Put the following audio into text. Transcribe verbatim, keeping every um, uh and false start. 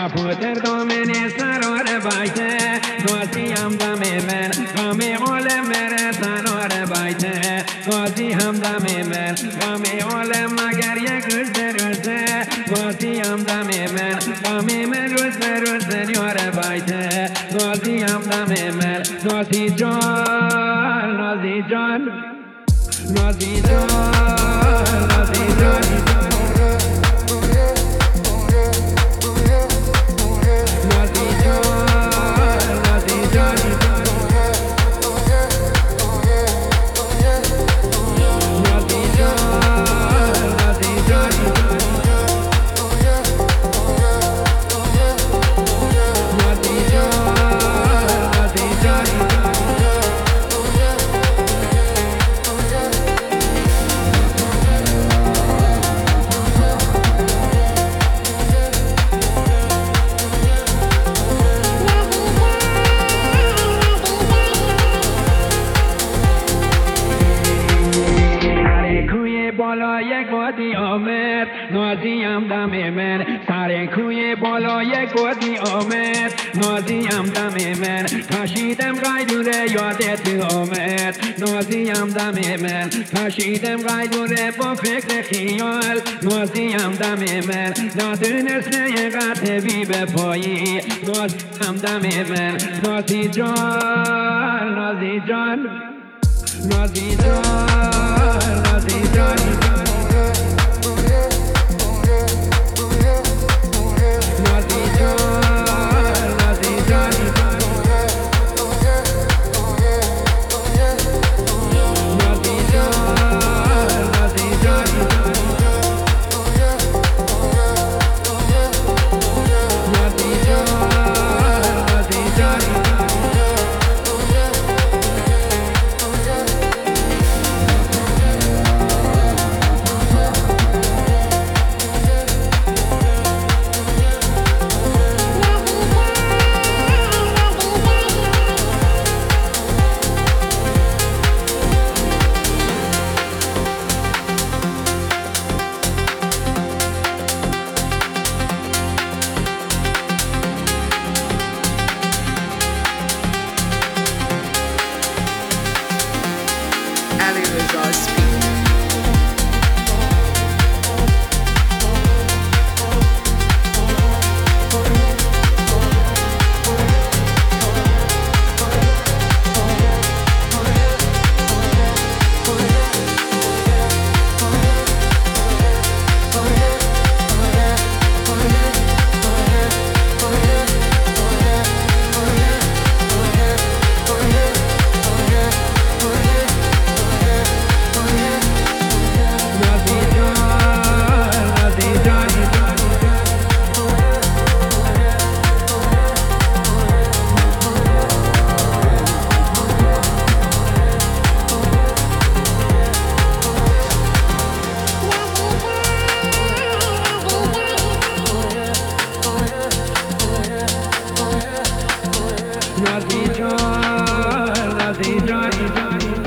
کپوتر دامن سرار بایته نازی هم دم من غم عالم مره سرار بایته نازی هم دم من غم عالم مگر یک روز روزه نازی هم دم من غم من روز روز یار بایته نازی هم دم من نازی جان نازی جان نازی جان نازی جان بالا یک وادی آمد نازی هم دم من سر کوی بالا یک وادی آمد نازی هم دم من کشیدم قیدوره یادت تو آمد نازی هم دم من کشیدم قیدوره با فکر خیال نازی هم دم من ندونسته یه قطبی به پایی نازی هم دم من نازی جان نازی جان نازی جان نازی جان Nazi John, Nazi John.